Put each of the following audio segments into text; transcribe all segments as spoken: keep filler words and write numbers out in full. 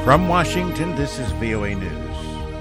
From Washington, this is V O A News.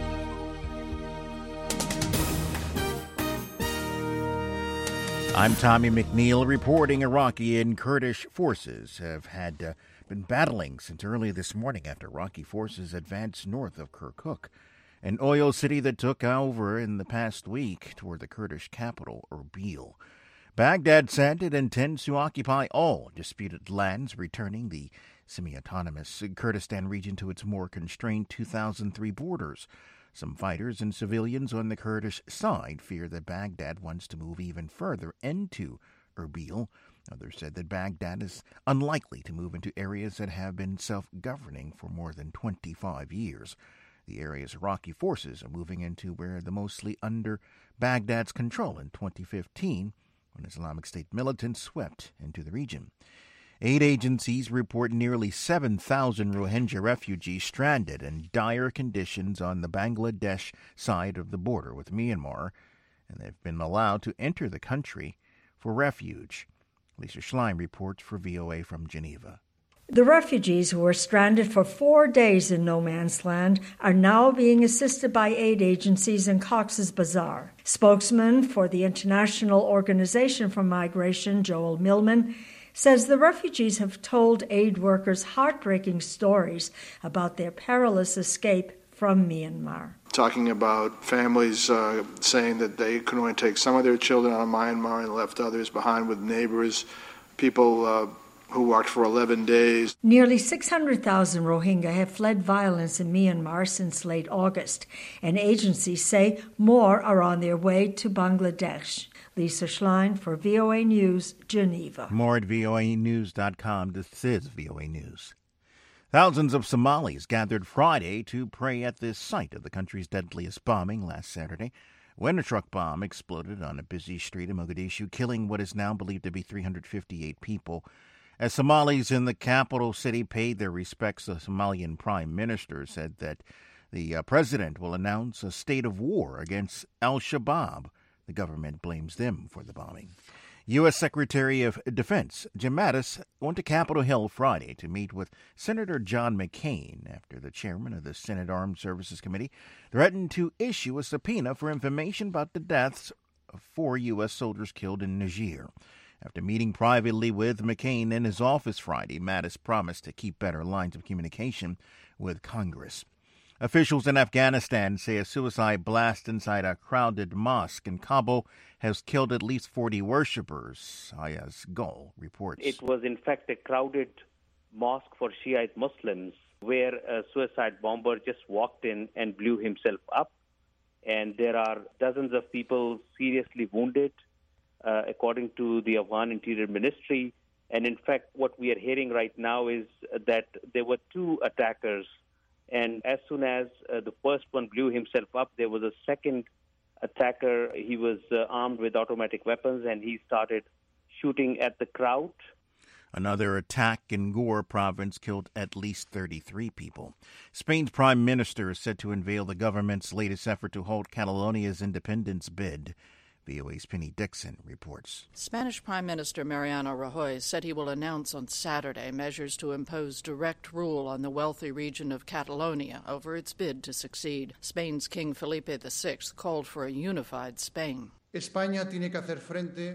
I'm Tommy McNeil reporting. Iraqi and Kurdish forces have had uh, been battling since early this morning after Iraqi forces advanced north of Kirkuk, an oil city that took over in the past week toward the Kurdish capital, Erbil. Baghdad said it intends to occupy all disputed lands, returning the semi-autonomous Kurdistan region to its more constrained two thousand three borders. Some fighters and civilians on the Kurdish side fear that Baghdad wants to move even further into Erbil. Others said that Baghdad is unlikely to move into areas that have been self-governing for more than twenty-five years. The areas Iraqi forces are moving into were the mostly under Baghdad's control in twenty fifteen, when Islamic State militants swept into the region. Aid agencies report nearly seven thousand Rohingya refugees stranded in dire conditions on the Bangladesh side of the border with Myanmar, and they've been allowed to enter the country for refuge. Lisa Schlein reports for V O A from Geneva. The refugees who were stranded for four days in no man's land are now being assisted by aid agencies in Cox's Bazar. Spokesman for the International Organization for Migration, Joel Millman, says the refugees have told aid workers heartbreaking stories about their perilous escape from Myanmar. Talking about families uh, saying that they could only take some of their children out of Myanmar and left others behind with neighbors, people uh, who walked for eleven days. Nearly six hundred thousand Rohingya have fled violence in Myanmar since late August, and agencies say more are on their way to Bangladesh. Lisa Schlein for V O A News, Geneva. More at V O A news dot com. This is V O A News. Thousands of Somalis gathered Friday to pray at the site of the country's deadliest bombing last Saturday, when a truck bomb exploded on a busy street in Mogadishu, killing what is now believed to be three hundred fifty-eight people. As Somalis in the capital city paid their respects, the Somalian prime minister said that the uh, president will announce a state of war against al-Shabaab. The government blames them for the bombing. U S. Secretary of Defense Jim Mattis went to Capitol Hill Friday to meet with Senator John McCain after the chairman of the Senate Armed Services Committee threatened to issue a subpoena for information about the deaths of four U S soldiers killed in Niger. After meeting privately with McCain in his office Friday, Mattis promised to keep better lines of communication with Congress. Officials in Afghanistan say a suicide blast inside a crowded mosque in Kabul has killed at least forty worshippers. Ayaz Gul reports. It was, in fact, a crowded mosque for Shiite Muslims where a suicide bomber just walked in and blew himself up. And there are dozens of people seriously wounded, uh, according to the Afghan Interior Ministry. And, in fact, what we are hearing right now is that there were two attackers. And as soon as uh, the first one blew himself up, there was a second attacker. He was uh, armed with automatic weapons, and he started shooting at the crowd. Another attack in Gore province killed at least thirty-three people. Spain's prime minister is set to unveil the government's latest effort to halt Catalonia's independence bid. V O A's Penny Dixon reports. Spanish Prime Minister Mariano Rajoy said he will announce on Saturday measures to impose direct rule on the wealthy region of Catalonia over its bid to succeed. Spain's King Felipe the Sixth called for a unified Spain. España tiene que hacer frente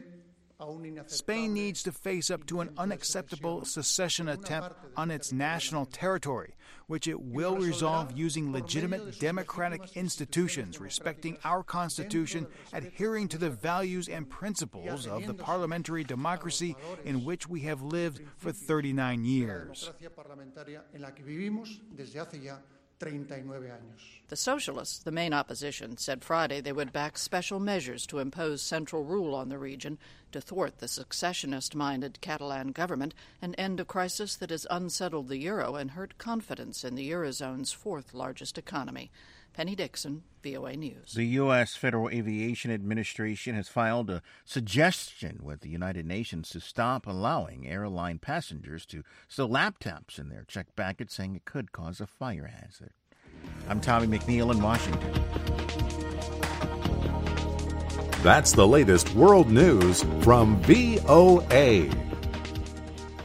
Spain needs to face up to an unacceptable secession attempt on its national territory, which it will resolve using legitimate democratic institutions, respecting our Constitution, adhering to the values and principles of the parliamentary democracy in which we have lived for thirty-nine years. The Socialists, the main opposition, said Friday they would back special measures to impose central rule on the region to thwart the successionist-minded Catalan government and end a crisis that has unsettled the euro and hurt confidence in the eurozone's fourth-largest economy. Penny Dixon, V O A News. The U S. Federal Aviation Administration has filed a suggestion with the United Nations to stop allowing airline passengers to stow laptops in their checked baggage, saying it could cause a fire hazard. I'm Tommy McNeil in Washington. That's the latest world news from V O A.